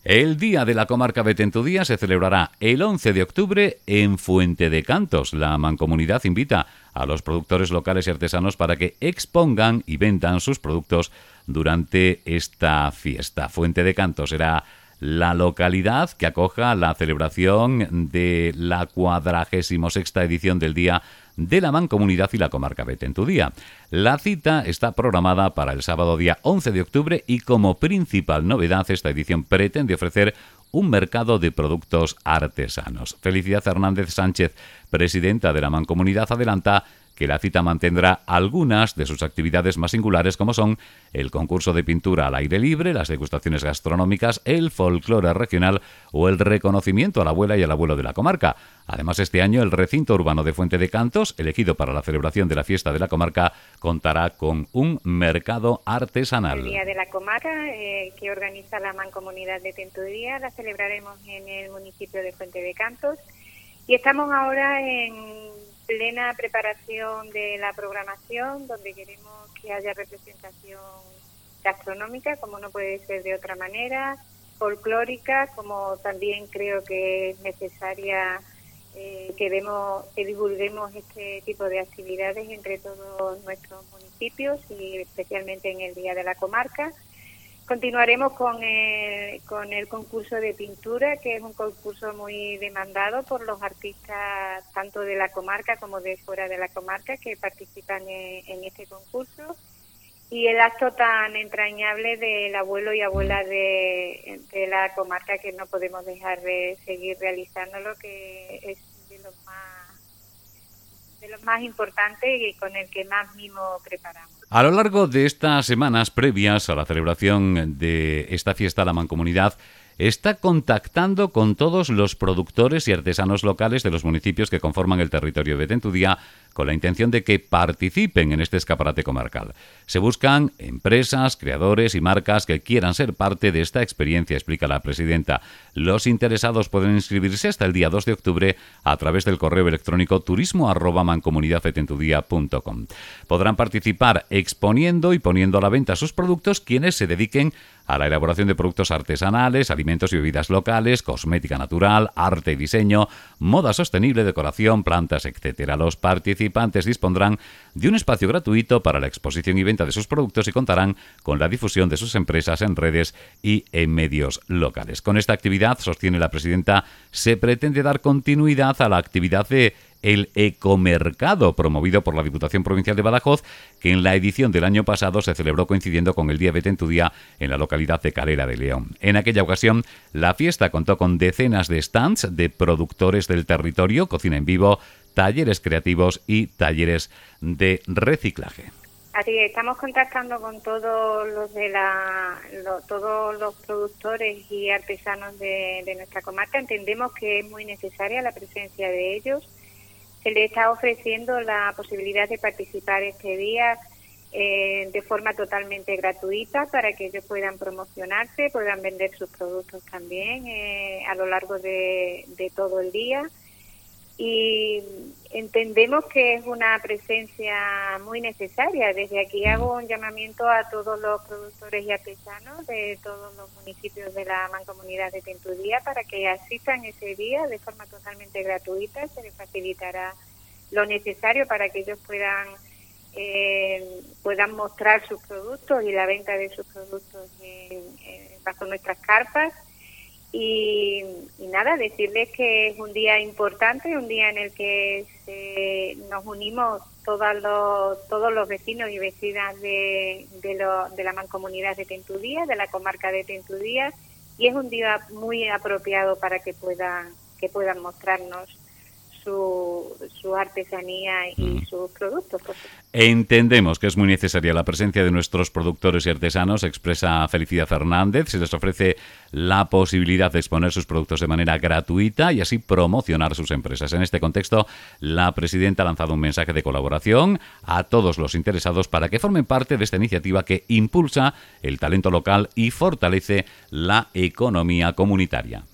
El Día de la Comarca Betentudía se celebrará el 11 de octubre en Fuente de Cantos. La Mancomunidad invita a los productores locales y artesanos para que expongan y vendan sus productos durante esta fiesta. Fuente de Cantos será la localidad que acoja la celebración de la 46ª edición del Día de la Mancomunidad y la Comarca Betentudía. La cita está programada para el sábado día 11 de octubre y como principal novedad esta edición pretende ofrecer un mercado de productos artesanos. Felicidad Hernández Sánchez, presidenta de la Mancomunidad, adelanta que la cita mantendrá algunas de sus actividades más singulares, como son el concurso de pintura al aire libre, las degustaciones gastronómicas, el folclore regional o el reconocimiento a la abuela y al abuelo de la comarca. Además, este año el recinto urbano de Fuente de Cantos, elegido para la celebración de la fiesta de la comarca, contará con un mercado artesanal. El Día de la Comarca, que organiza la Mancomunidad de Betentudía, la celebraremos en el municipio de Fuente de Cantos y estamos ahora en plena preparación de la programación, donde queremos que haya representación gastronómica, como no puede ser de otra manera, folclórica, como también creo que es necesaria que divulguemos este tipo de actividades entre todos nuestros municipios y especialmente en el Día de la Comarca. Continuaremos con el concurso de pintura, que es un concurso muy demandado por los artistas tanto de la comarca como de fuera de la comarca que participan en este concurso. Y el acto tan entrañable del abuelo y abuela de la comarca, que no podemos dejar de seguir realizándolo, que es de los más importantes y con el que más mimo preparamos. A lo largo de estas semanas previas a la celebración de esta fiesta, la Mancomunidad está contactando con todos los productores y artesanos locales de los municipios que conforman el territorio de Betentudía con la intención de que participen en este escaparate comarcal. Se buscan empresas, creadores y marcas que quieran ser parte de esta experiencia, explica la presidenta. Los interesados pueden inscribirse hasta el día 2 de octubre a través del correo electrónico turismo@mancomunidadbetentudía.com. Podrán participar exponiendo y poniendo a la venta sus productos quienes se dediquen a la elaboración de productos artesanales, alimentos y bebidas locales, cosmética natural, arte y diseño, moda sostenible, decoración, plantas, etc. Los participantes dispondrán de un espacio gratuito para la exposición y venta de sus productos y contarán con la difusión de sus empresas en redes y en medios locales. Con esta actividad, sostiene la presidenta, se pretende dar continuidad a la actividad de el Ecomercado, promovido por la Diputación Provincial de Badajoz, que en la edición del año pasado se celebró coincidiendo con el Día Betentudía en la localidad de Calera de León. En aquella ocasión, la fiesta contó con decenas de stands de productores del territorio, cocina en vivo, talleres creativos y talleres de reciclaje. Así que estamos contactando con todos los productores y artesanos de nuestra comarca. Entendemos que es muy necesaria la presencia de ellos. Se les está ofreciendo la posibilidad de participar este día de forma totalmente gratuita para que ellos puedan promocionarse, puedan vender sus productos también a lo largo de todo el día. Y entendemos que es una presencia muy necesaria. Desde aquí hago un llamamiento a todos los productores y artesanos de todos los municipios de la Mancomunidad de Betentudía para que asistan ese día de forma totalmente gratuita. Se les facilitará lo necesario para que ellos puedan mostrar sus productos y la venta de sus productos bajo nuestras carpas. Y nada, decirles que es un día importante, un día en el que nos unimos todos los vecinos y vecinas de la Mancomunidad de Betentudía, de la comarca de Betentudía, y es un día muy apropiado para que puedan mostrarnos su artesanía y sus productos. Entendemos que es muy necesaria la presencia de nuestros productores y artesanos, expresa Felicidad Fernández. Se les ofrece la posibilidad de exponer sus productos de manera gratuita y así promocionar sus empresas. En este contexto, la presidenta ha lanzado un mensaje de colaboración a todos los interesados para que formen parte de esta iniciativa que impulsa el talento local y fortalece la economía comunitaria.